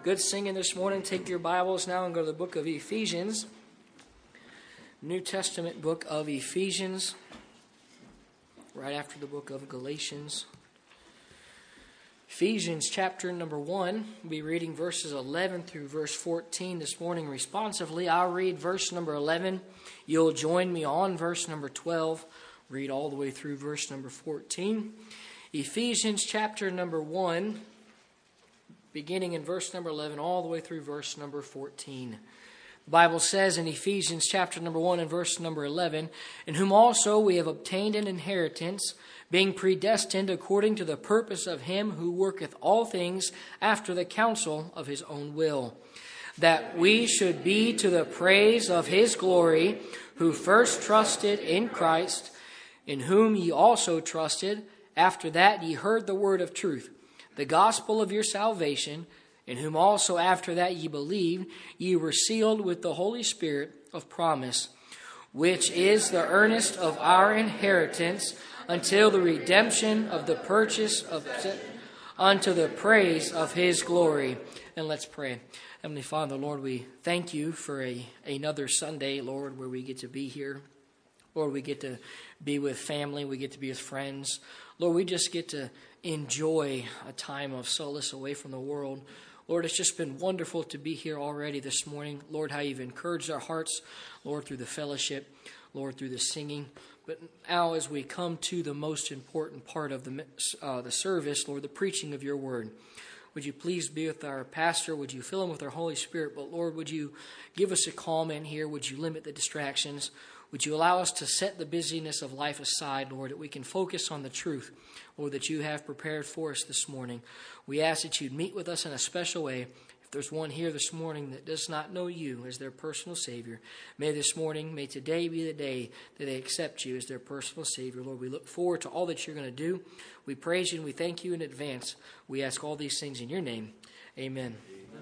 Good singing this morning. Take your Bibles now and go to the book of Ephesians. New Testament book of Ephesians. Right after the book of Galatians. Ephesians chapter number 1. We'll be reading verses 11 through verse 14 this morning responsively. I'll read verse number 11. You'll join me on verse number 12. Read all the way through verse number 14. Ephesians chapter number 1. Beginning in verse number 11 all the way through verse number 14. The Bible says in Ephesians chapter number 1 and verse number 11, "In whom also we have obtained an inheritance, being predestined according to the purpose of him who worketh all things after the counsel of his own will, that we should be to the praise of his glory, who first trusted in Christ, in whom ye also trusted, after that ye heard the word of truth, the gospel of your salvation, in whom also after that ye believed, ye were sealed with the Holy Spirit of promise, which is the earnest of our inheritance until the redemption of the purchase of unto the praise of his glory." And let's pray. Heavenly Father, Lord, we thank you for another Sunday, Lord, where we get to be here. Lord, we get to be with family. We get to be with friends. Lord, we just get to enjoy a time of solace away from the world. Lord, it's just been wonderful to be here already this morning. Lord, how you've encouraged our hearts, Lord, through the fellowship, Lord, through the singing. But now as we come to the most important part of the service, Lord, the preaching of your word, would you please be with our pastor? Would you fill him with our Holy Spirit? But Lord, would you give us a calm in here? Would you limit the distractions? Would you allow us to set the busyness of life aside, Lord, that we can focus on the truth, Lord, that you have prepared for us this morning. We ask that you'd meet with us in a special way. If there's one here this morning that does not know you as their personal Savior, may today be the day that they accept you as their personal Savior. Lord, we look forward to all that you're going to do. We praise you and we thank you in advance. We ask all these things in your name. Amen.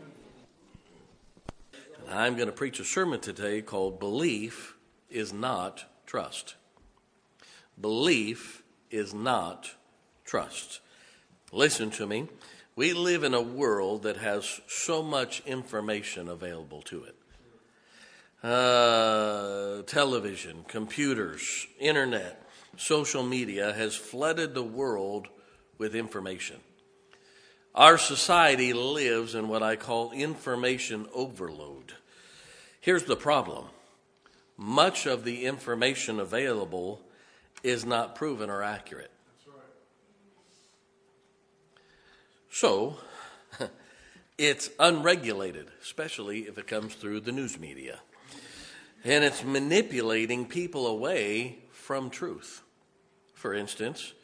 I'm going to preach a sermon today called Belief is Not Trust. Belief is not trust. Listen to me. We live in a world that has so much information available to it. Television, computers, internet, social media has flooded the world with information. Our society lives in what I call information overload. Here's the problem. Much of the information available is not proven or accurate. So, it's unregulated, especially if it comes through the news media. And it's manipulating people away from truth. For instance,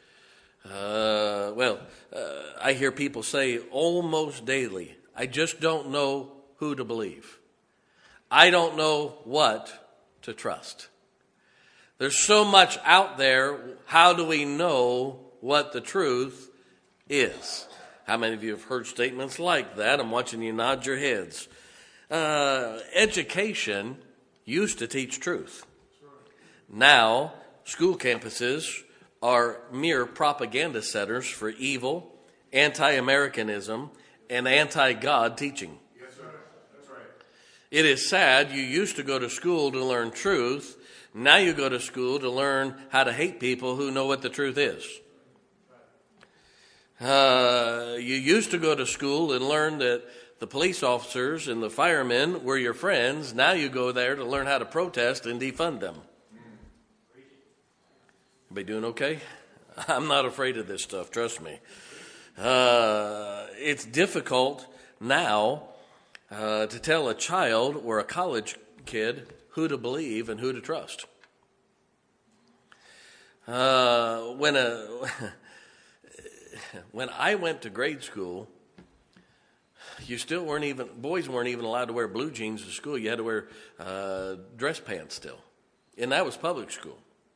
I hear people say almost daily, I just don't know who to believe. I don't know what to trust. There's so much out there. How do we know what the truth is? How many of you have heard statements like that? I'm watching you nod your heads. Education used to teach truth. Now, school campuses are mere propaganda centers for evil, anti-Americanism, and anti-God teaching. Yes, sir. That's right. It is sad. You used to go to school to learn truth. Now you go to school to learn how to hate people who know what the truth is. You used to go to school and learn that the police officers and the firemen were your friends. Now you go there to learn how to protest and defund them. Everybody doing okay? I'm not afraid of this stuff, trust me. It's difficult now to tell a child or a college kid who to believe and who to trust. When I went to grade school, boys weren't even allowed to wear blue jeans to school. You had to wear dress pants still. And that was public school.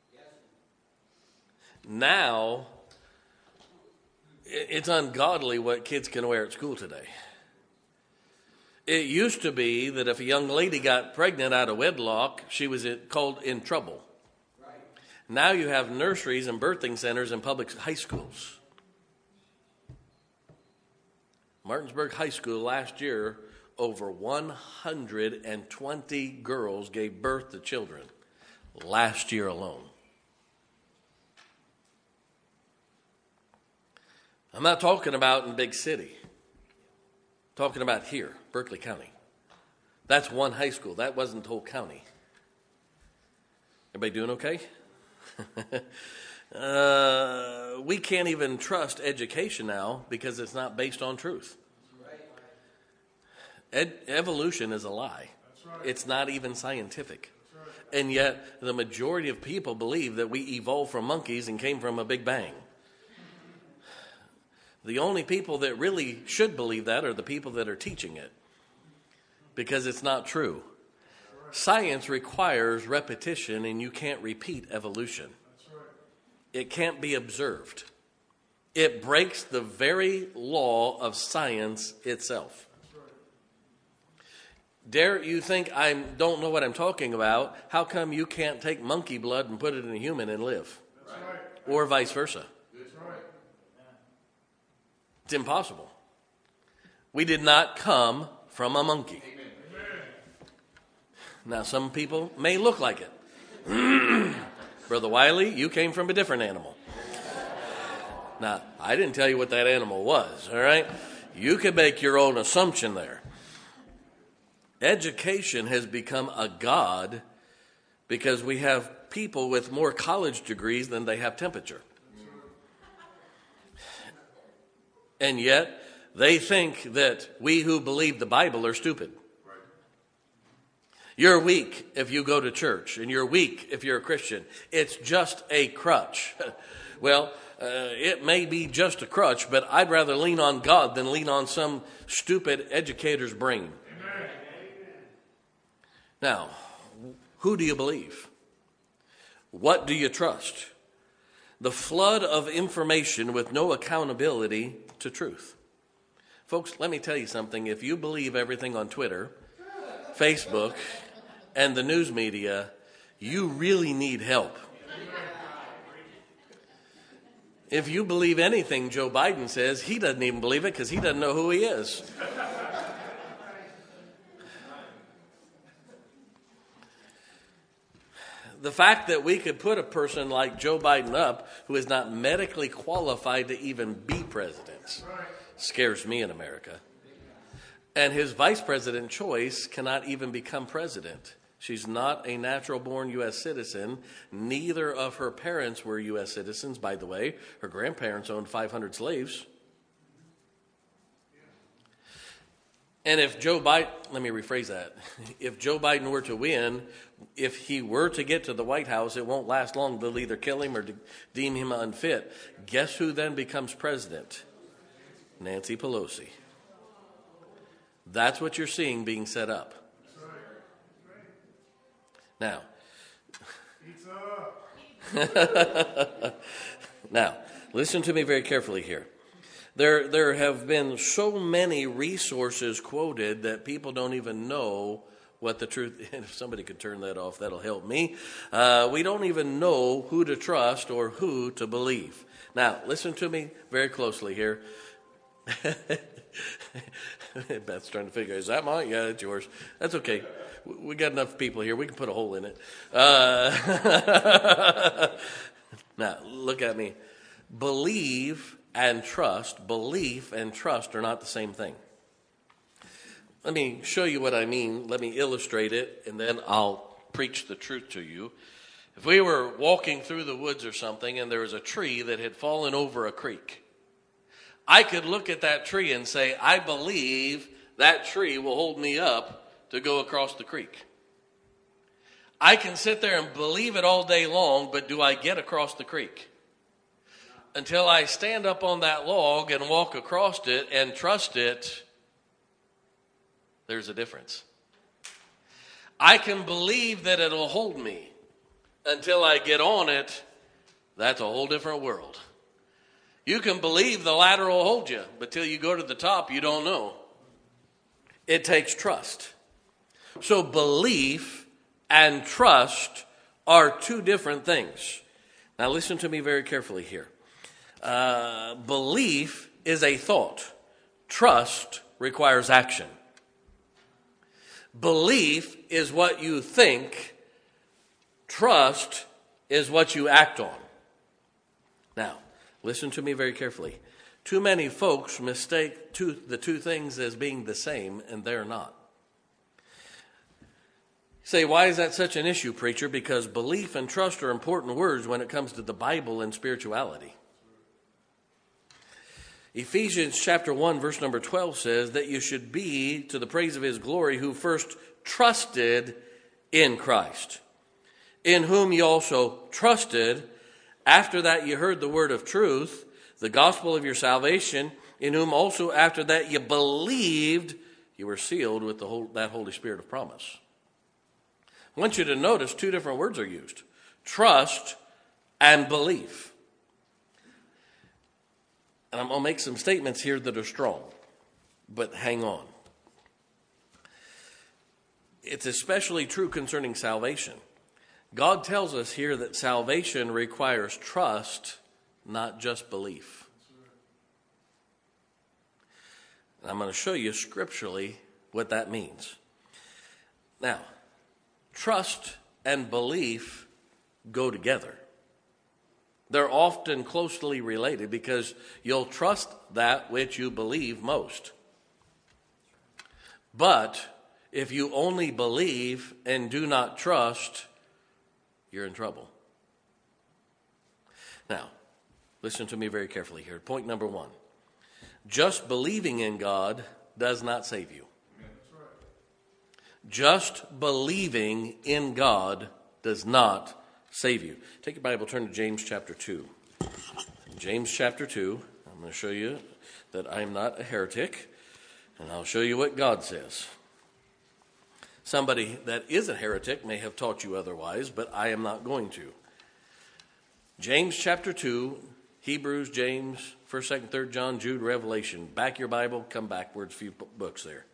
Now, it's ungodly what kids can wear at school today. It used to be that if a young lady got pregnant out of wedlock, she was called in trouble. Now you have nurseries and birthing centers in public high schools. Martinsburg High School last year, over 120 girls gave birth to children last year alone. I'm not talking about in big city. I'm talking about here, Berkeley County. That's one high school. That wasn't the whole county. Everybody doing okay? We can't even trust education now because it's not based on truth. Evolution is a lie. It's not even scientific. And yet the majority of people believe that we evolved from monkeys and came from a big bang. The only people that really should believe that are the people that are teaching it, because it's not true. Science requires repetition, and you can't repeat evolution. It can't be observed. It breaks the very law of science itself. Dare you think I don't know what I'm talking about? How come you can't take monkey blood and put it in a human and live? Or vice versa? It's impossible. We did not come from a monkey. Now, some people may look like it. Brother Wiley, you came from a different animal. Now, I didn't tell you what that animal was, all right? You can make your own assumption there. Education has become a god because we have people with more college degrees than they have temperature. And yet, they think that we who believe the Bible are stupid. You're weak if you go to church, and you're weak if you're a Christian. It's just a crutch. Well, it may be just a crutch, but I'd rather lean on God than lean on some stupid educator's brain. Amen. Now, who do you believe? What do you trust? The flood of information with no accountability to truth. Folks, let me tell you something. If you believe everything on Twitter, Facebook, and the news media, you really need help. If you believe anything Joe Biden says, he doesn't even believe it because he doesn't know who he is. The fact that we could put a person like Joe Biden up who is not medically qualified to even be president scares me in America. And his vice president choice cannot even become president. She's not a natural-born U.S. citizen. Neither of her parents were U.S. citizens, by the way. Her grandparents owned 500 slaves. And if Joe Biden, let me rephrase that. If Joe Biden were to win, if he were to get to the White House, it won't last long. They'll either kill him or deem him unfit. Guess who then becomes president? Nancy Pelosi. That's what you're seeing being set up. Now, now, listen to me very carefully here. There have been so many resources quoted that people don't even know what the truth. And if somebody could turn that off, that'll help me. We don't even know who to trust or who to believe. Now, listen to me very closely here. Beth's trying to figure, is that mine? Yeah, it's yours. That's okay. We got enough people here. We can put a hole in it. Now, look at me. Believe and trust. Belief and trust are not the same thing. Let me show you what I mean. Let me illustrate it, and then I'll preach the truth to you. If we were walking through the woods or something, and there was a tree that had fallen over a creek, I could look at that tree and say, I believe that tree will hold me up to go across the creek. I can sit there and believe it all day long, but do I get across the creek? Until I stand up on that log and walk across it and trust it, there's a difference. I can believe that it'll hold me. Until I get on it, that's a whole different world. You can believe the ladder will hold you, but till you go to the top, you don't know. It takes trust. So belief and trust are two different things. Now listen to me very carefully here. Belief is a thought. Trust requires action. Belief is what you think. Trust is what you act on. Now, listen to me very carefully. Too many folks mistake the two things as being the same, and they're not. You say, why is that such an issue, preacher? Because belief and trust are important words when it comes to the Bible and spirituality. Ephesians chapter 1, verse number 12 says that you should be to the praise of his glory who first trusted in Christ, in whom you also trusted. After that you heard the word of truth, the gospel of your salvation, in whom also after that you believed, you were sealed with that Holy Spirit of promise. I want you to notice two different words are used: trust and belief. And I'm going to make some statements here that are strong, but hang on. It's especially true concerning salvation. God tells us here that salvation requires trust, not just belief. And I'm going to show you scripturally what that means. Now, trust and belief go together. They're often closely related because you'll trust that which you believe most. But if you only believe and do not trust, you're in trouble. Now, listen to me very carefully here. Point number one. Just believing in God does not save you. Just believing in God does not save you. Take your Bible, turn to James chapter 2. James chapter 2, I'm going to show you that I'm not a heretic, and I'll show you what God says. Somebody that is a heretic may have taught you otherwise, but I am not going to. James chapter 2, Hebrews, James, 1st, 2nd, 3rd John, Jude, Revelation. Back your Bible, come backwards, a few books there.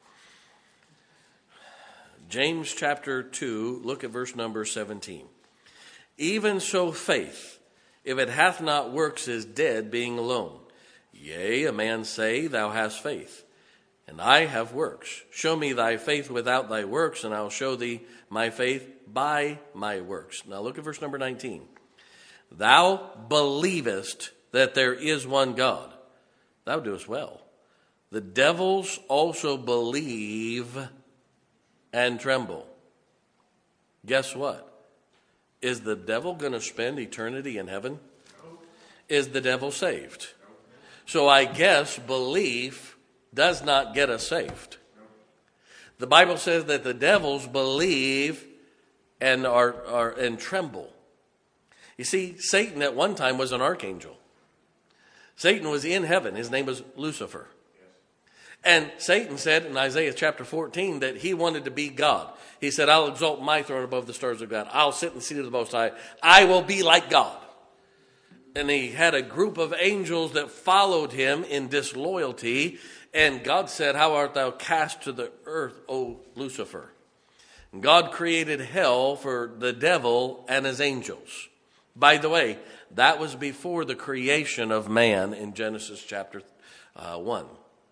James chapter 2, look at verse number 17. Even so faith, if it hath not works, is dead, being alone. Yea, a man say, thou hast faith, and I have works. Show me thy faith without thy works, and I'll show thee my faith by my works. Now look at verse number 19. Thou believest that there is one God. Thou doest well. The devils also believe and tremble. Guess what? Is the devil going to spend eternity in heaven? No. Is the devil saved? No. So I guess belief does not get us saved. No. The Bible says that the devils believe and and tremble. You see, Satan at one time was an archangel. Satan was in heaven. His name was Lucifer. And Satan said in Isaiah chapter 14 that he wanted to be God. He said, I'll exalt my throne above the stars of God. I'll sit in the seat of the Most High. I will be like God. And he had a group of angels that followed him in disloyalty. And God said, how art thou cast to the earth, O Lucifer? And God created hell for the devil and his angels. By the way, that was before the creation of man in Genesis chapter 1.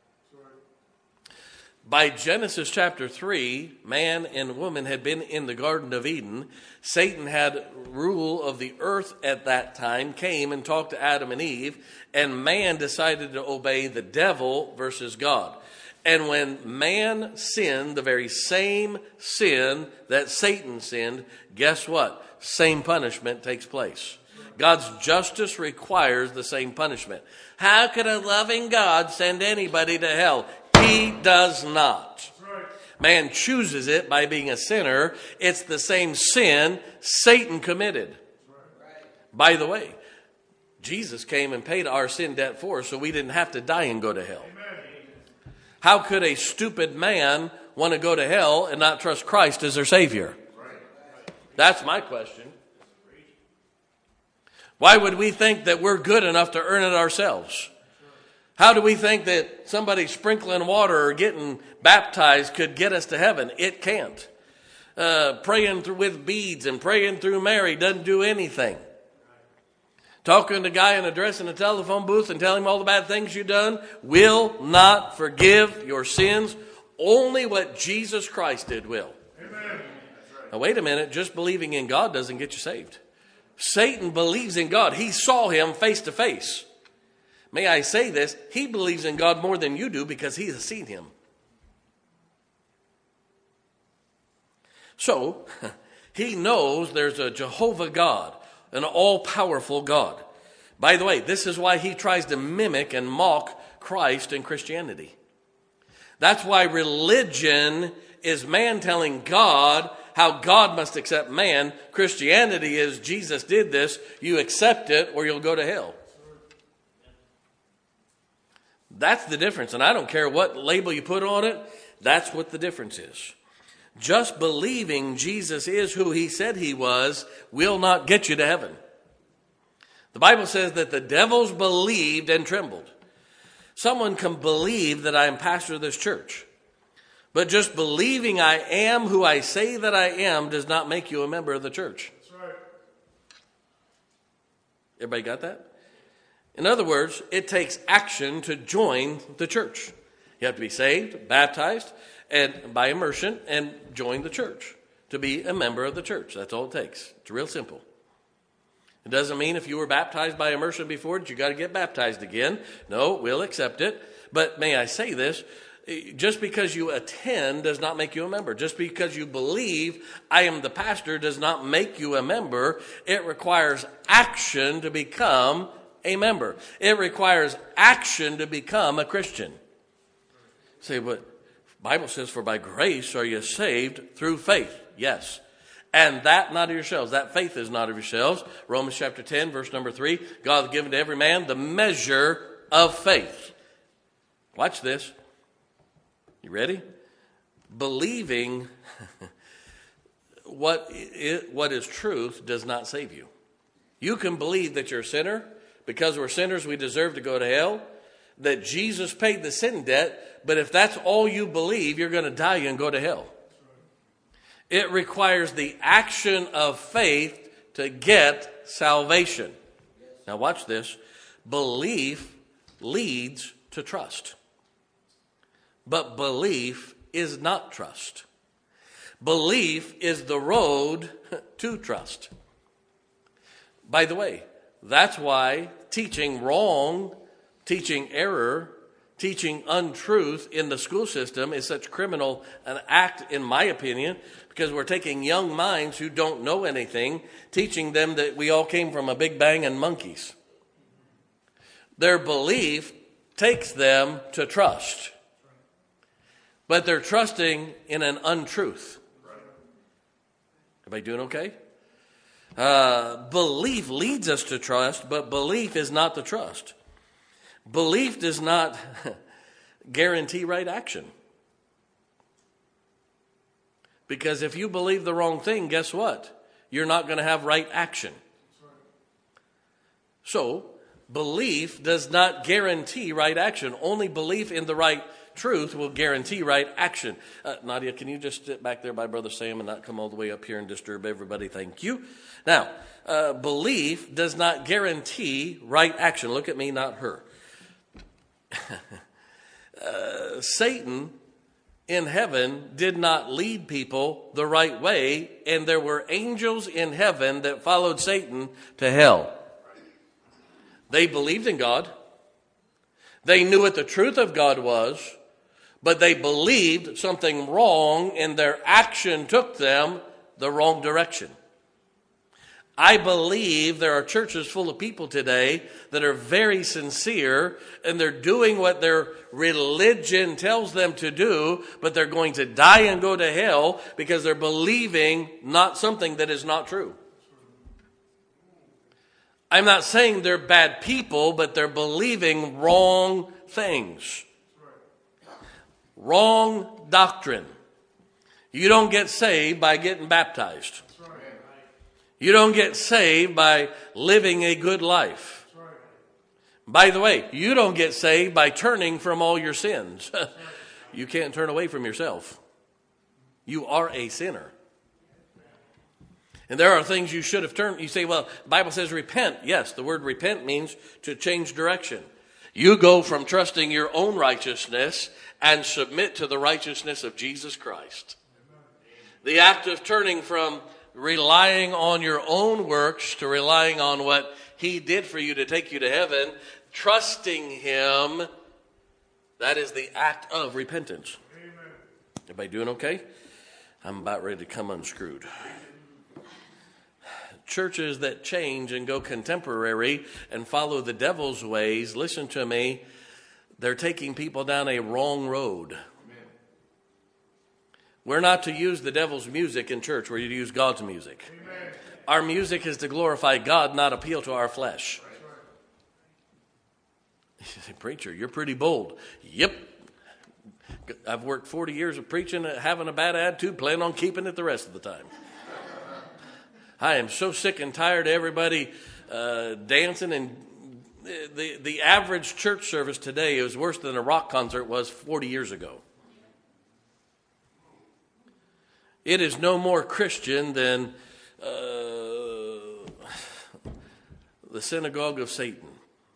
By Genesis chapter 3, man and woman had been in the Garden of Eden. Satan had rule of the earth at that time, came and talked to Adam and Eve, and man decided to obey the devil versus God. And when man sinned, the very same sin that Satan sinned, guess what? Same punishment takes place. God's justice requires the same punishment. How could a loving God send anybody to hell? He does not. Man chooses it by being a sinner. It's the same sin Satan committed. By the way, Jesus came and paid our sin debt for us so we didn't have to die and go to hell. How could a stupid man want to go to hell and not trust Christ as their Savior? That's my question. Why would we think that we're good enough to earn it ourselves? How do we think that somebody sprinkling water or getting baptized could get us to heaven? It can't. Praying with beads and praying through Mary doesn't do anything. talking to a guy in a dress in a telephone booth and telling him all the bad things you've done will not forgive your sins. Only what Jesus Christ did will. Amen. Now wait a minute, just believing in God doesn't get you saved. Satan believes in God. He saw him face to face. May I say this? He believes in God more than you do because he has seen him. So, he knows there's a Jehovah God, an all-powerful God. By the way, this is why he tries to mimic and mock Christ and Christianity. That's why religion is man telling God how God must accept man. Christianity is Jesus did this, you accept it or you'll go to hell. That's the difference. And I don't care what label you put on it, that's what the difference is. Just believing Jesus is who he said he was will not get you to heaven. The Bible says that the devils believed and trembled. Someone can believe that I am pastor of this church, but just believing I am who I say that I am does not make you a member of the church. That's right. Everybody got that? In other words, it takes action to join the church. You have to be saved, baptized, and by immersion, and join the church to be a member of the church. That's all it takes. It's real simple. It doesn't mean if you were baptized by immersion before that you got to get baptized again. No, we'll accept it. But may I say this, just because you attend does not make you a member. Just because you believe I am the pastor does not make you a member. It requires action to become a member. It requires action to become a Christian. Say, but the Bible says, for by grace are you saved through faith. Yes. And that not of yourselves. That faith is not of yourselves. Romans chapter 10, verse number 3. God has given to every man the measure of faith. Watch this. You ready? Believing what is truth does not save you. You can believe that you're a sinner. Because we're sinners, we deserve to go to hell. That Jesus paid the sin debt. But if that's all you believe, you're going to die and go to hell. It requires the action of faith to get salvation. Now watch this. Belief leads to trust. But belief is not trust. Belief is the road to trust. By the way, that's why teaching wrong, teaching error, teaching untruth in the school system is such criminal an act, in my opinion, because we're taking young minds who don't know anything, teaching them that we all came from a big bang and monkeys. Their belief takes them to trust, but they're trusting in an untruth. Everybody doing okay? Belief leads us to trust, but belief is not the trust. Belief does not guarantee right action. Because if you believe the wrong thing, guess what? You're not going to have right action. So, belief does not guarantee right action. Only belief in the right truth will guarantee right action. Nadia, can you just sit back there by Brother Sam and not come all the way up here and disturb everybody? Thank you. Now, belief does not guarantee right action. Look at me, not her. Satan in heaven did not lead people the right way, and there were angels in heaven that followed Satan to hell. They believed in God. They knew what the truth of God was, but they believed something wrong, and their action took them the wrong direction. I believe there are churches full of people today that are very sincere and they're doing what their religion tells them to do, but they're going to die and go to hell because they're believing not something that is not true. I'm not saying they're bad people, but they're believing wrong things. Wrong doctrine. You don't get saved by getting baptized. You don't get saved by living a good life. By the way, you don't get saved by turning from all your sins. You can't turn away from yourself. You are a sinner. And there are things you should have turned. You say, well, the Bible says repent. Yes, the word repent means to change direction. You go from trusting your own righteousness and submit to the righteousness of Jesus Christ. The act of turning from relying on your own works to relying on what he did for you to take you to heaven, trusting him, that is the act of repentance. Amen. Everybody doing okay? I'm about ready to come unscrewed. Churches that change and go contemporary and follow the devil's ways, listen to me, they're taking people down a wrong road. Amen. We're not to use the devil's music in church. We're to use God's music. Amen. Our music is to glorify God, not appeal to our flesh. You say, preacher, you're pretty bold. Yep. I've worked 40 years of preaching, having a bad attitude, plan on keeping it the rest of the time. I am so sick and tired of everybody dancing, and the average church service today is worse than a rock concert was 40 years ago. It is no more Christian than the synagogue of Satan.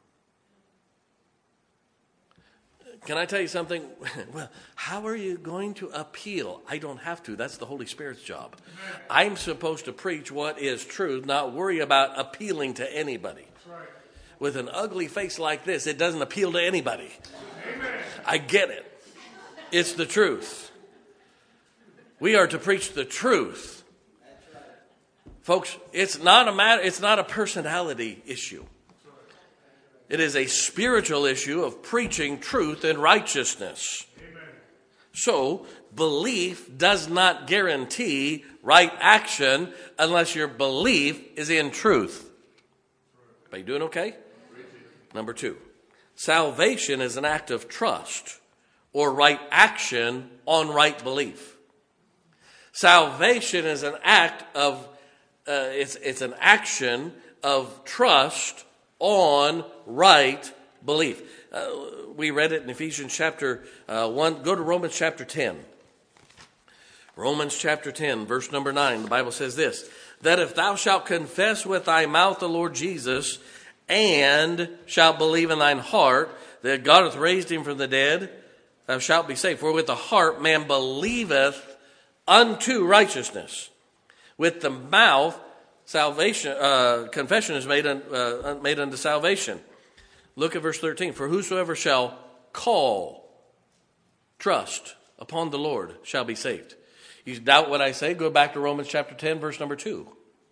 Can I tell you something? Well, how are you going to appeal? I don't have to. That's the Holy Spirit's job. I'm supposed to preach what is truth, not worry about appealing to anybody. With an ugly face like this, it doesn't appeal to anybody. I get it. It's the truth. We are to preach the truth. Folks, it's not a personality issue. It is a spiritual issue of preaching truth and righteousness. Amen. So, belief does not guarantee right action unless your belief is in truth. Are you doing okay? Number 2, salvation is an act of trust or right action on right belief. Salvation is an act of, it's an action of trust on right belief. We read it in Ephesians chapter 1. Go to Romans chapter 10. Romans chapter 10, verse number 9. The Bible says this, that if thou shalt confess with thy mouth the Lord Jesus, and shalt believe in thine heart that God hath raised him from the dead, thou shalt be saved. For with the heart man believeth unto righteousness. With the mouth salvation, confession is made unto salvation. Look at verse 13. For whosoever shall call, trust upon the Lord shall be saved. You doubt what I say? Go back to Romans chapter 10, verse number 2.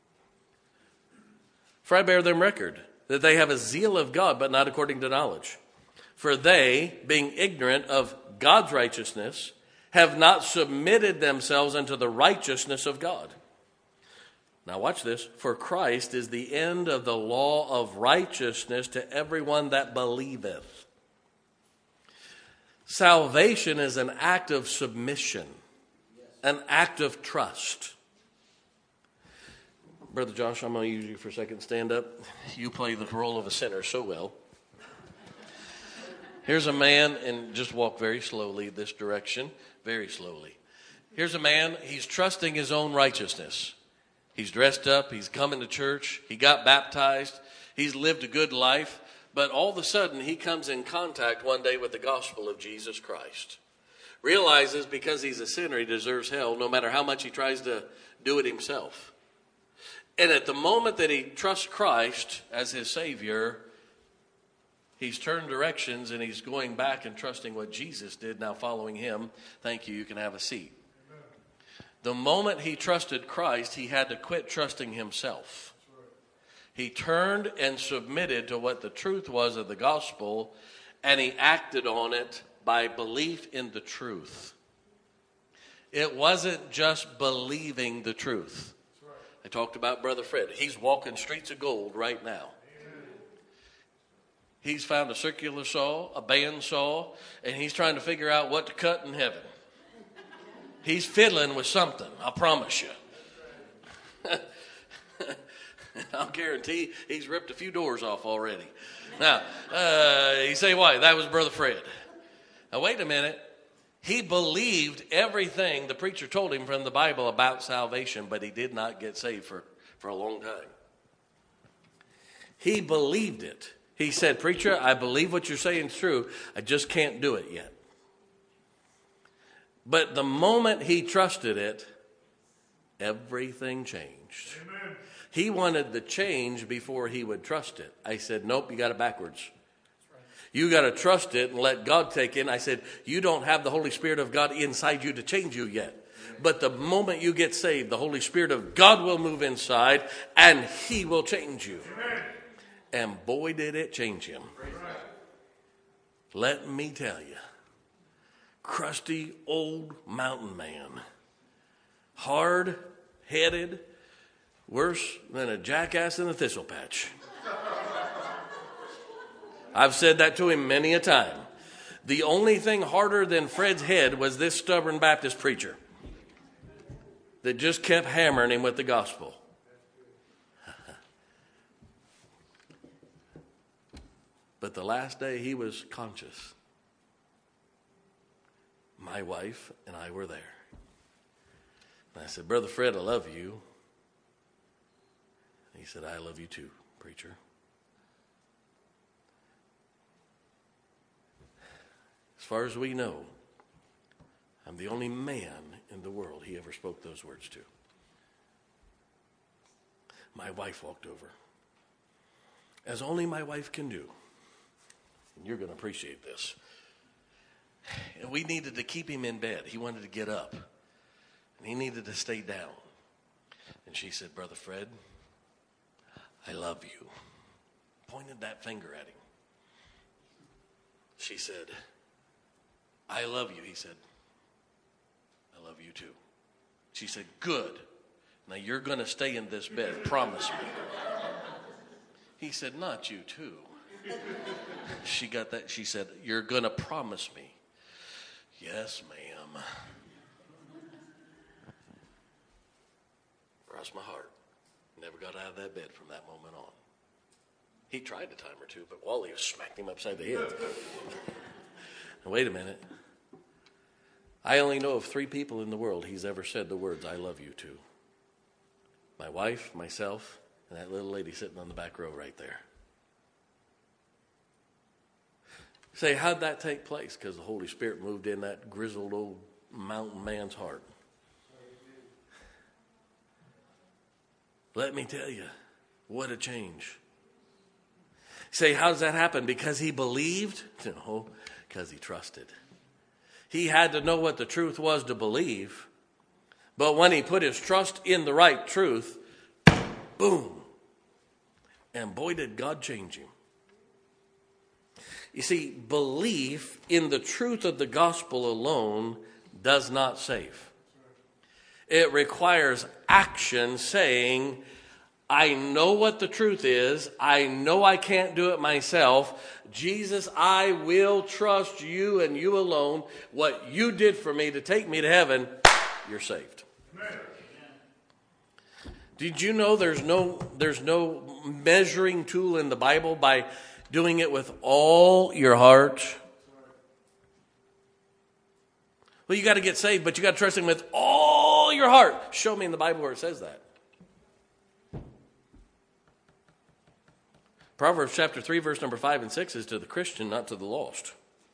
For I bear them record that they have a zeal of God, but not according to knowledge. For they, being ignorant of God's righteousness, have not submitted themselves unto the righteousness of God. Now watch this. For Christ is the end of the law of righteousness to everyone that believeth. Salvation is an act of submission, an act of trust. Brother Josh, I'm going to use you for a second. Stand up. You play the role of a sinner so well. Here's a man, and just walk very slowly this direction, very slowly. Here's a man, he's trusting his own righteousness. He's dressed up, he's coming to church, he got baptized, he's lived a good life, but all of a sudden he comes in contact one day with the gospel of Jesus Christ. Realizes because he's a sinner, he deserves hell, no matter how much he tries to do it himself. And at the moment that he trusts Christ as his Savior, he's turned directions and he's going back and trusting what Jesus did, now following him. Thank you, you can have a seat. Amen. The moment he trusted Christ, he had to quit trusting himself. He turned and submitted to what the truth was of the gospel, and he acted on it by belief in the truth. It wasn't just believing the truth. I talked about Brother Fred. He's walking streets of gold right now. He's found a circular saw, a band saw, and he's trying to figure out what to cut in heaven. He's fiddling with something, I promise you. I'll guarantee he's ripped a few doors off already. Now, you say, why? That was Brother Fred. Now, wait a minute. He believed everything the preacher told him from the Bible about salvation, but he did not get saved for a long time. He believed it. He said, "Preacher, I believe what you're saying is true. I just can't do it yet." But the moment he trusted it, everything changed. Amen. He wanted the change before he would trust it. I said, "Nope, you got it backwards. You got to trust it and let God take in." I said, "You don't have the Holy Spirit of God inside you to change you yet. But the moment you get saved, the Holy Spirit of God will move inside and he will change you." Amen. And boy, did it change him. Let me tell you, crusty old mountain man, hard-headed, worse than a jackass in a thistle patch. I've said that to him many a time. The only thing harder than Fred's head was this stubborn Baptist preacher that just kept hammering him with the gospel. But the last day he was conscious, my wife and I were there. And I said, "Brother Fred, I love you." And he said, "I love you too, preacher." As far as we know, I'm the only man in the world he ever spoke those words to. My wife walked over, as only my wife can do. And you're going to appreciate this. And we needed to keep him in bed. He wanted to get up, and he needed to stay down. And she said, "Brother Fred, I love you." Pointed that finger at him. She said, "I love you." He said, "I love you too." She said, "Good. Now you're going to stay in this bed. Promise me." He said, "Not you too." She got that. She said, "You're going to promise me." "Yes, ma'am." Crossed my heart. Never got out of that bed from that moment on. He tried a time or two, but Wally smacked him upside the head. Now, wait a minute. I only know of 3 people in the world he's ever said the words "I love you" to. My wife, myself, and that little lady sitting on the back row right there. Say, how'd that take place? Because the Holy Spirit moved in that grizzled old mountain man's heart. Let me tell you, what a change. Say, how does that happen? Because he believed? No, because he trusted. He had to know what the truth was to believe. But when he put his trust in the right truth, boom. And boy, did God change him. You see, belief in the truth of the gospel alone does not save. It requires action saying, "I know what the truth is. I know I can't do it myself. Jesus, I will trust you and you alone. What you did for me to take me to heaven, you're saved." Amen. Did you know there's no measuring tool in the Bible by doing it with all your heart? Well, you got to get saved, but you got to trust him with all your heart. Show me in the Bible where it says that. Proverbs chapter 3, verse number 5 and 6 is to the Christian, not to the lost.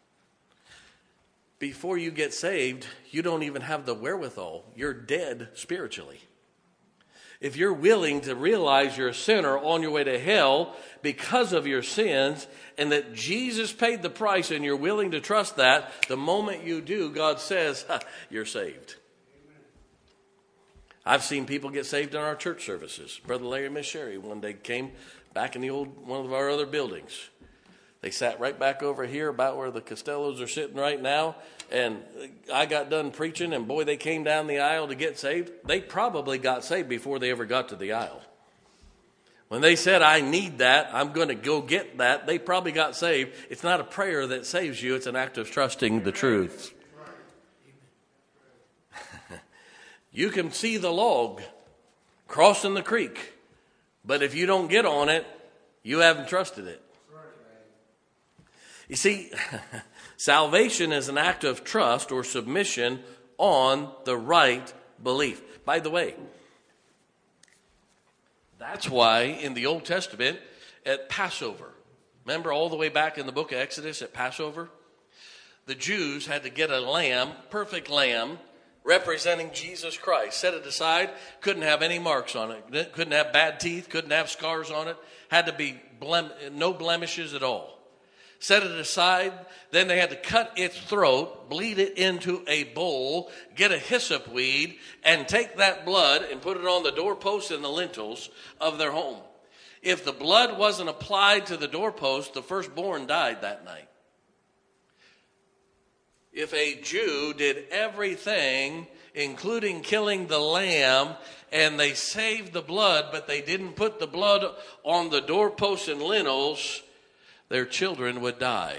Before you get saved, you don't even have the wherewithal. You're dead spiritually. If you're willing to realize you're a sinner on your way to hell because of your sins, and that Jesus paid the price and you're willing to trust that, the moment you do, God says, you're saved. I've seen people get saved in our church services. Brother Larry and Miss Sherry one day came back in one of our other buildings. They sat right back over here about where the Costellos are sitting right now. And I got done preaching, and boy, they came down the aisle to get saved. They probably got saved before they ever got to the aisle. When they said, "I need that, I'm going to go get that," they probably got saved. It's not a prayer that saves you. It's an act of trusting the truth. You can see the log crossing the creek, but if you don't get on it, you haven't trusted it. You see, salvation is an act of trust or submission on the right belief. By the way, that's why in the Old Testament at Passover, remember all the way back in the book of Exodus at Passover, the Jews had to get a lamb, perfect lamb, representing Jesus Christ. Set it aside, couldn't have any marks on it, couldn't have bad teeth, couldn't have scars on it, had to be no blemishes at all. Set it aside, then they had to cut its throat, bleed it into a bowl, get a hyssop weed, and take that blood and put it on the doorposts and the lintels of their home. If the blood wasn't applied to the doorpost, the firstborn died that night. If a Jew did everything, including killing the lamb, and they saved the blood, but they didn't put the blood on the doorposts and lintels, their children would die.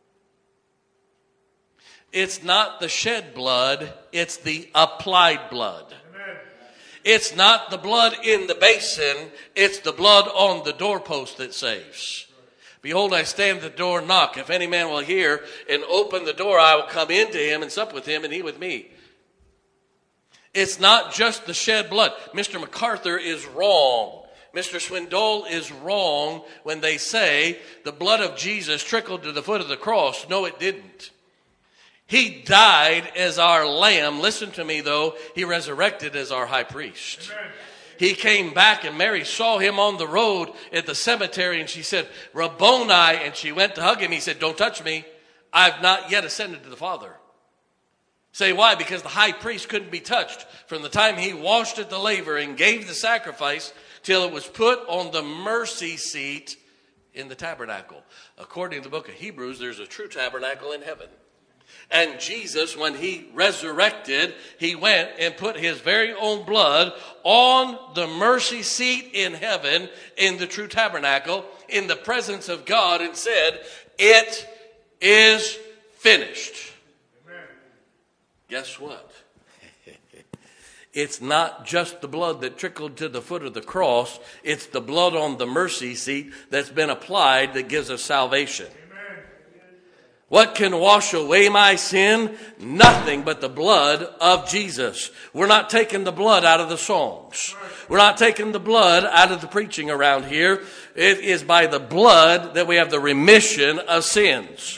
It's not the shed blood, it's the applied blood. Amen. It's not the blood in the basin, it's the blood on the doorpost that saves. Behold, I stand at the door and knock. If any man will hear and open the door, I will come into him and sup with him and he with me. It's not just the shed blood. Mr. MacArthur is wrong. Mr. Swindoll is wrong when they say the blood of Jesus trickled to the foot of the cross. No, it didn't. He died as our lamb. Listen to me, though. He resurrected as our high priest. Amen. He came back and Mary saw him on the road at the cemetery and she said, Rabboni, and she went to hug him. He said, don't touch me. I've not yet ascended to the Father. Say why? Because the high priest couldn't be touched from the time he washed at the laver and gave the sacrifice till it was put on the mercy seat in the tabernacle. According to the book of Hebrews, there's a true tabernacle in heaven. And Jesus, when he resurrected, he went and put his very own blood on the mercy seat in heaven in the true tabernacle in the presence of God and said, it is finished. Amen. Guess what? It's not just the blood that trickled to the foot of the cross. It's the blood on the mercy seat that's been applied that gives us salvation. What can wash away my sin? Nothing but the blood of Jesus. We're not taking the blood out of the songs. We're not taking the blood out of the preaching around here. It is by the blood that we have the remission of sins.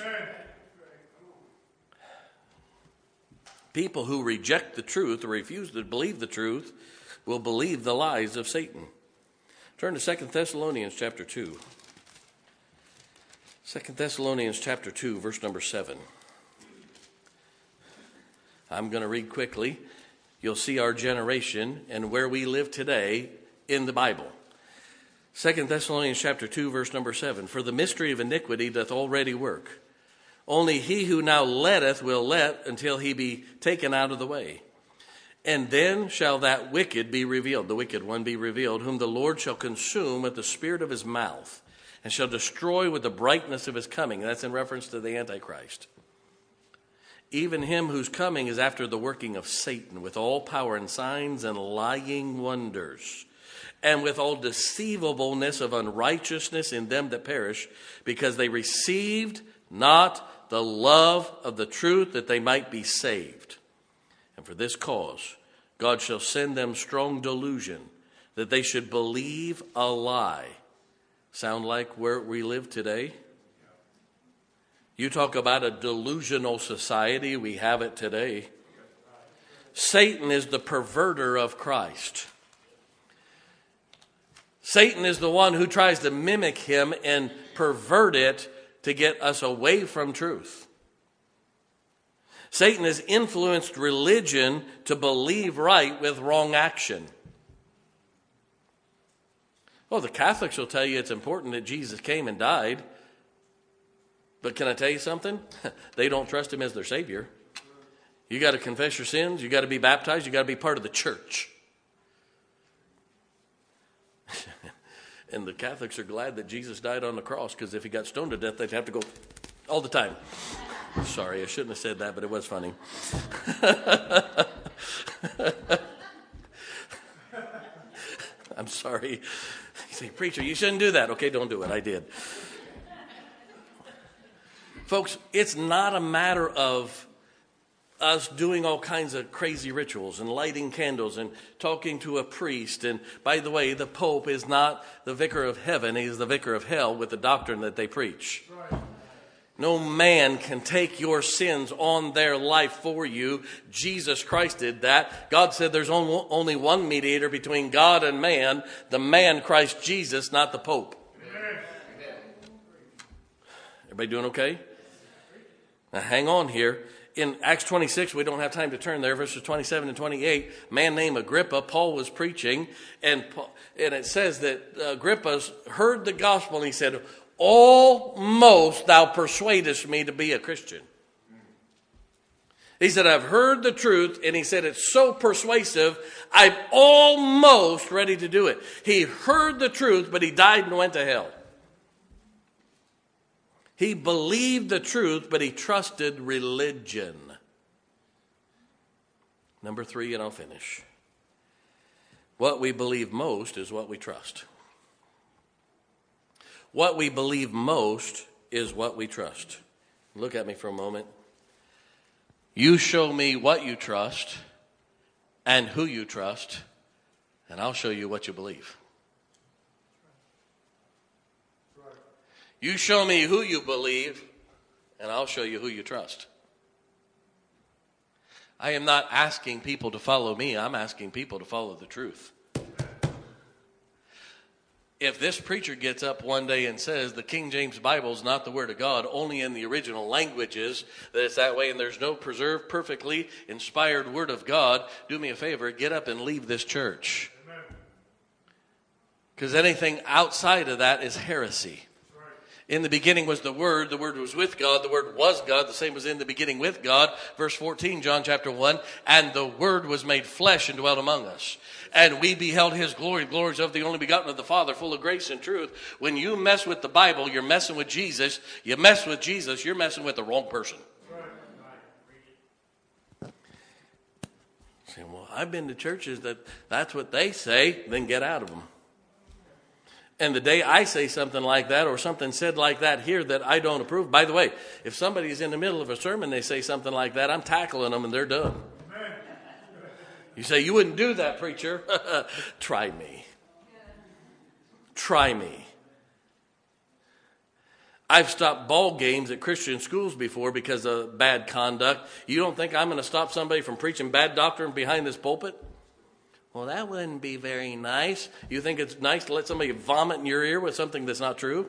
People who reject the truth or refuse to believe the truth will believe the lies of Satan. Turn to 2 Thessalonians chapter 2. 2 Thessalonians chapter 2, verse number 7. I'm going to read quickly. You'll see our generation and where we live today in the Bible. 2 Thessalonians chapter 2, verse number 7. For the mystery of iniquity doth already work. Only he who now letteth will let until he be taken out of the way. And then shall that wicked be revealed, the wicked one be revealed, whom the Lord shall consume with the spirit of his mouth, and shall destroy with the brightness of his coming. That's in reference to the Antichrist. Even him whose coming is after the working of Satan, with all power and signs and lying wonders, and with all deceivableness of unrighteousness in them that perish, because they received not the love of the truth that they might be saved. And for this cause, God shall send them strong delusion, that they should believe a lie. Sound like where we live today? You talk about a delusional society, we have it today. Satan is the perverter of Christ. Satan is the one who tries to mimic him and pervert it to get us away from truth. Satan has influenced religion to believe right with wrong action. Well, the Catholics will tell you it's important that Jesus came and died. But can I tell you something? They don't trust him as their Savior. You got to confess your sins. You got to be baptized. You got to be part of the church. And the Catholics are glad that Jesus died on the cross, because if he got stoned to death, they'd have to go all the time. Sorry, I shouldn't have said that, but it was funny. I'm sorry. You say, preacher, you shouldn't do that. Okay, don't do it. I did. Folks, it's not a matter of us doing all kinds of crazy rituals and lighting candles and talking to a priest. And by the way, the Pope is not the vicar of heaven. He is the vicar of hell with the doctrine that they preach. Right. No man can take your sins on their life for you. Jesus Christ did that. God said there's only one mediator between God and man, the man Christ Jesus, not the Pope. Amen. Everybody doing okay? Now hang on here. In Acts 26, we don't have time to turn there, verses 27 and 28, a man named Agrippa, Paul was preaching, and it says that Agrippa heard the gospel, and he said, almost thou persuadest me to be a Christian. He said, I've heard the truth, and he said, it's so persuasive, I'm almost ready to do it. He heard the truth, but he died and went to hell. He believed the truth, but he trusted religion. Number 3, and I'll finish. What we believe most is what we trust. What we believe most is what we trust. Look at me for a moment. You show me what you trust and who you trust, and I'll show you what you believe. You show me who you believe, and I'll show you who you trust. I am not asking people to follow me. I'm asking people to follow the truth. If this preacher gets up one day and says the King James Bible is not the Word of God, only in the original languages, that it's that way and there's no preserved, perfectly inspired Word of God, do me a favor, get up and leave this church. Because anything outside of that is heresy. In the beginning was the Word was with God, the Word was God, the same was in the beginning with God. Verse 14, John chapter 1, and the Word was made flesh and dwelt among us. And we beheld His glory, glories of the only begotten of the Father, full of grace and truth. When you mess with the Bible, you're messing with Jesus. You mess with Jesus, you're messing with the wrong person. Say, well, I've been to churches that's what they say, then get out of them. And the day I say something like that or something said like that here that I don't approve, by the way, if somebody's in the middle of a sermon, they say something like that, I'm tackling them and they're done. You say, you wouldn't do that, preacher. Try me. Try me. I've stopped ball games at Christian schools before because of bad conduct. You don't think I'm going to stop somebody from preaching bad doctrine behind this pulpit? Well, that wouldn't be very nice. You think it's nice to let somebody vomit in your ear with something that's not true?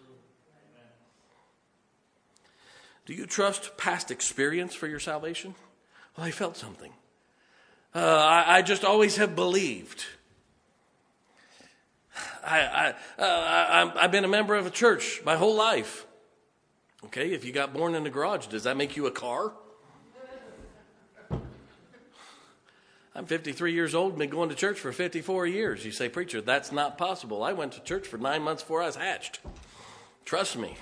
Do you trust past experience for your salvation? Well, I felt something. I just always have believed. I've been a member of a church my whole life. Okay, if you got born in the garage, does that make you a car? I'm 53 years old and been going to church for 54 years. You say, preacher, that's not possible. I went to church for 9 months before I was hatched. Trust me.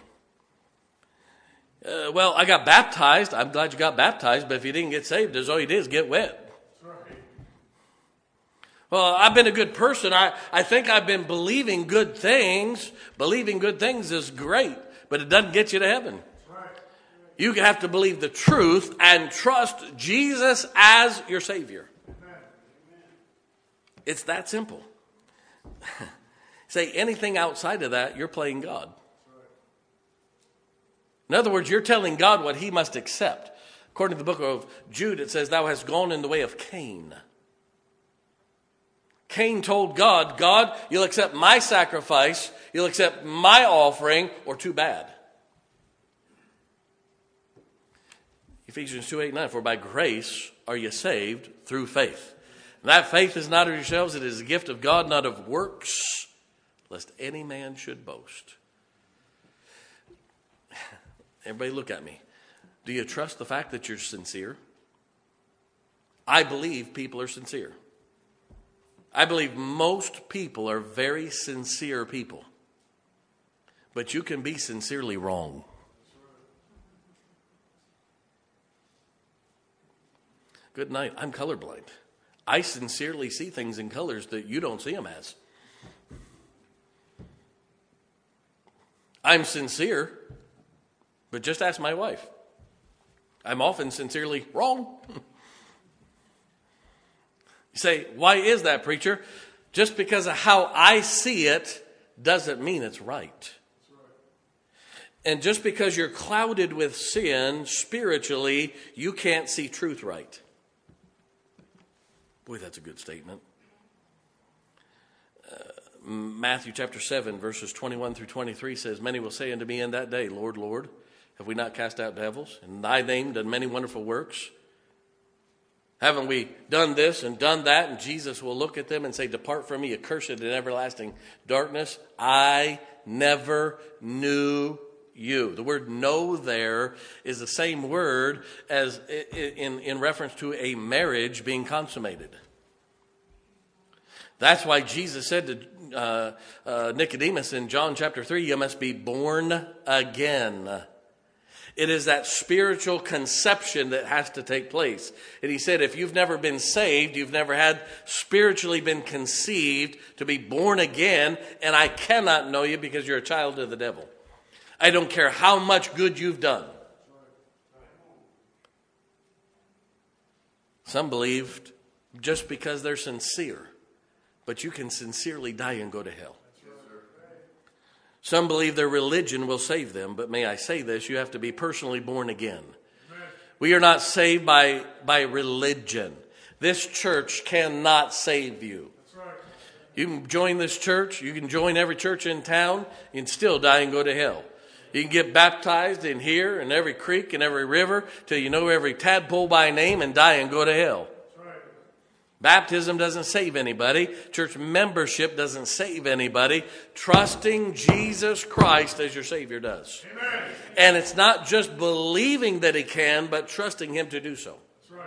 Well, I got baptized. I'm glad you got baptized, but if you didn't get saved, all you did is get wet. Well, I've been a good person. I think I've been believing good things. Believing good things is great, but it doesn't get you to heaven. You have to believe the truth and trust Jesus as your Savior. It's that simple. Say anything outside of that, you're playing God. In other words, you're telling God what He must accept. According to the book of Jude, it says, thou hast gone in the way of Cain. Cain told God, God, you'll accept my sacrifice, you'll accept my offering, or too bad. Ephesians 2:8-9, for by grace are you saved through faith. And that faith is not of yourselves, it is a gift of God, not of works, lest any man should boast. Everybody look at me. Do you trust the fact that you're sincere? I believe people are sincere. I believe most people are very sincere people. But you can be sincerely wrong. Good night. I'm colorblind. I sincerely see things in colors that you don't see them as. I'm sincere, But just ask my wife. I'm often sincerely wrong. You say, why is that, preacher? Just because of how I see it doesn't mean it's right. And just because you're clouded with sin spiritually, you can't see truth right. Boy, that's a good statement. Matthew chapter 7, verses 21 through 23 says, many will say unto me in that day, Lord, Lord, have we not cast out devils? In thy name done many wonderful works? Haven't we done this and done that? And Jesus will look at them and say, depart from me, accursed in everlasting darkness. I never knew you. The word know there is the same word as in reference to a marriage being consummated. That's why Jesus said to Nicodemus in John chapter 3, you must be born again. It is that spiritual conception that has to take place. And he said, if you've never been saved, you've never had spiritually been conceived to be born again, and I cannot know you because you're a child of the devil. I don't care how much good you've done. Some believed just because they're sincere, but you can sincerely die and go to hell. Some believe their religion will save them, but may I say this, you have to be personally born again. We are not saved by religion. This church cannot save you. You can join this church, you can join every church in town, you can still die and go to hell. You can get baptized in here and every creek and every river till you know every tadpole by name and die and go to hell. Baptism doesn't save anybody. Church membership doesn't save anybody. Trusting Jesus Christ as your Savior does. Amen. And it's not just believing that He can, but trusting Him to do so. That's right.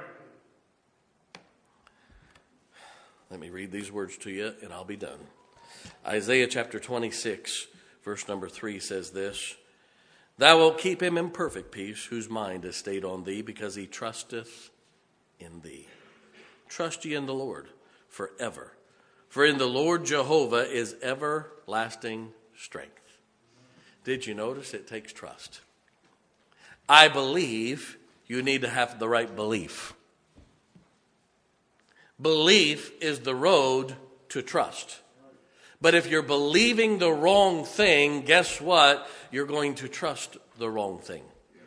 Let me read these words to you and I'll be done. Isaiah chapter 26, verse number 3 says this. Thou wilt keep him in perfect peace, whose mind is stayed on thee, because he trusteth in thee. Trust ye in the Lord forever. For in the Lord Jehovah is everlasting strength. Did you notice it takes trust? I believe you need to have the right belief. Belief is the road to trust. But if you're believing the wrong thing, guess what? You're going to trust the wrong thing.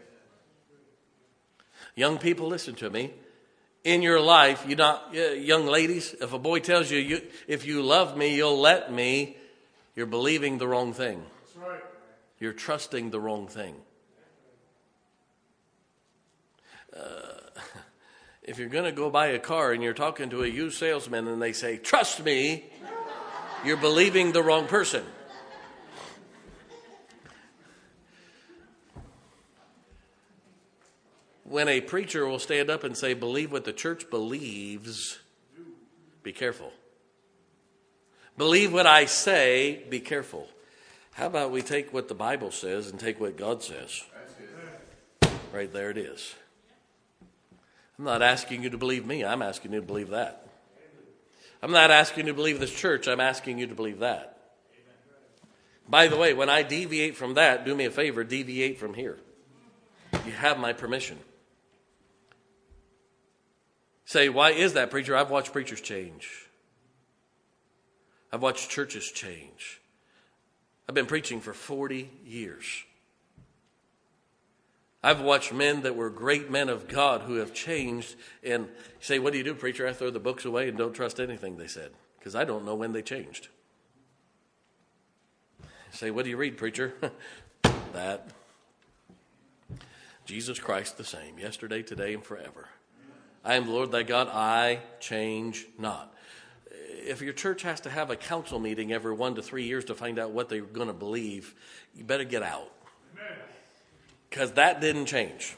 Young people, listen to me. In your life, young ladies, if a boy tells you, if you love me, you'll let me, you're believing the wrong thing. That's right. You're trusting the wrong thing. If you're going to go buy a car and you're talking to a used salesman and they say, trust me, you're believing the wrong person. When a preacher will stand up and say, believe what the church believes, be careful. Believe what I say, be careful. How about we take what the Bible says and take what God says? Right there it is. I'm not asking you to believe me. I'm asking you to believe that. I'm not asking you to believe this church. I'm asking you to believe that. By the way, when I deviate from that, do me a favor, deviate from here. You have my permission. Say, why is that, preacher? I've watched preachers change. I've watched churches change. I've been preaching for 40 years. I've watched men that were great men of God who have changed. And you say, what do you do, preacher? I throw the books away and don't trust anything they said, because I don't know when they changed. You say, what do you read, preacher? That. Jesus Christ the same, yesterday, today, and forever. I am the Lord thy God, I change not. If your church has to have a council meeting every 1 to 3 years to find out what they're going to believe, you better get out. Because that didn't change.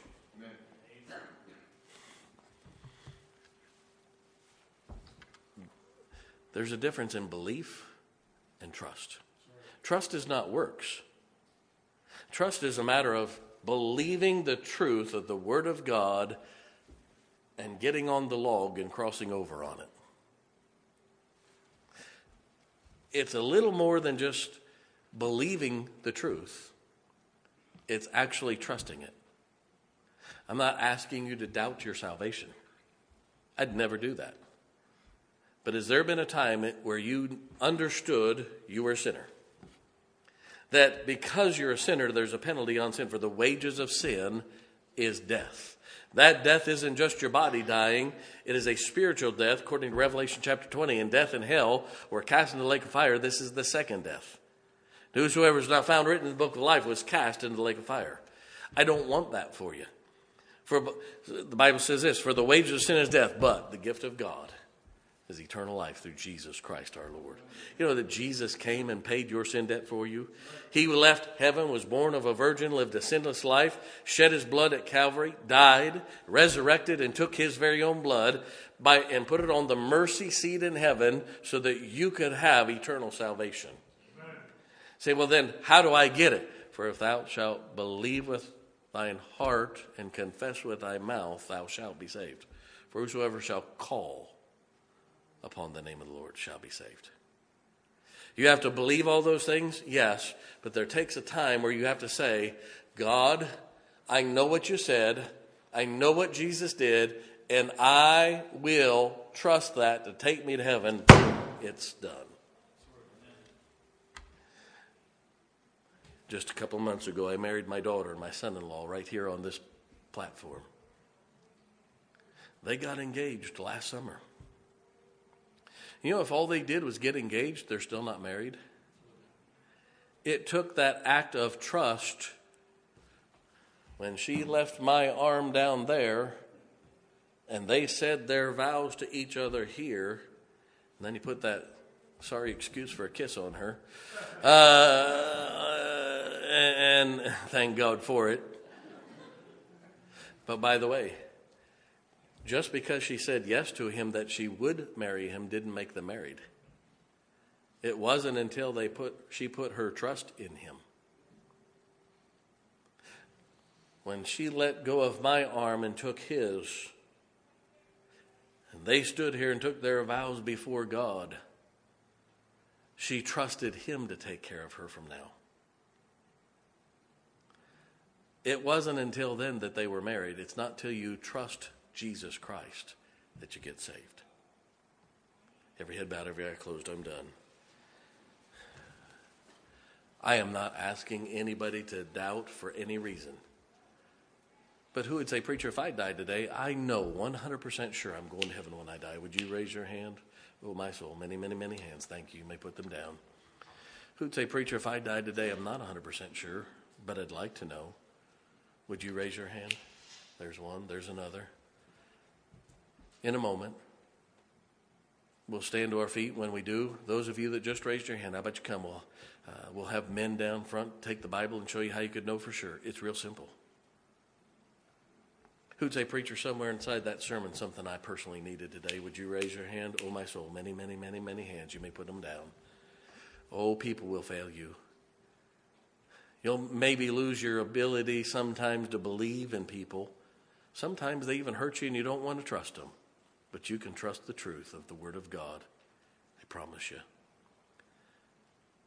There's a difference in belief and trust. Trust is not works. Trust is a matter of believing the truth of the Word of God and getting on the log and crossing over on it. It's a little more than just believing the truth. It's actually trusting it. I'm not asking you to doubt your salvation. I'd never do that. But has there been a time where you understood you were a sinner? That because you're a sinner, there's a penalty on sin. For the wages of sin is death. That death isn't just your body dying. It is a spiritual death, according to Revelation chapter 20. And death and hell were cast into the lake of fire. This is the second death. Whosoever is not found written in the book of life was cast into the lake of fire. I don't want that for you. For the Bible says this, for the wages of sin is death, but the gift of God is eternal life through Jesus Christ our Lord. You know that Jesus came and paid your sin debt for you? He left heaven, was born of a virgin, lived a sinless life, shed his blood at Calvary, died, resurrected, and took his very own blood and put it on the mercy seat in heaven so that you could have eternal salvation. Amen. Say, well then, how do I get it? For if thou shalt believe with thine heart and confess with thy mouth, thou shalt be saved. For whosoever shall call upon the name of the Lord shall be saved. You have to believe all those things? Yes. But there takes a time where you have to say, God, I know what you said. I know what Jesus did. And I will trust that to take me to heaven. It's done. Just a couple months ago, I married my daughter and my son-in-law right here on this platform. They got engaged last summer. You know, if all they did was get engaged, they're still not married. It took that act of trust when she left my arm down there and they said their vows to each other here. And then he put that sorry excuse for a kiss on her. And thank God for it. But by the way, just because she said yes to him that she would marry him didn't make them married. It wasn't until she put her trust in him. When she let go of my arm and took his, and they stood here and took their vows before God, she trusted him to take care of her from now. It wasn't until then that they were married. It's not till you trust Jesus Christ that you get saved. Every head bowed, every eye closed. I'm done. I am not asking anybody to doubt for any reason. But who would say, preacher, if I died today, I know 100% sure I'm going to heaven when I die. Would you raise your hand? Oh, my soul, many, many, many hands. Thank you. You may put them down. Who would say, preacher, if I died today, I'm not 100% sure, but I'd like to know. Would you raise your hand? There's one. There's another. In a moment, we'll stand to our feet. When we do, those of you that just raised your hand, how about you come? We'll have men down front take the Bible and show you how you could know for sure. It's real simple. Who'd say, preacher, somewhere inside that sermon, something I personally needed today? Would you raise your hand? Oh, my soul, many, many, many, many hands. You may put them down. Oh, people will fail you. You'll maybe lose your ability sometimes to believe in people. Sometimes they even hurt you and you don't want to trust them. But you can trust the truth of the Word of God. I promise you.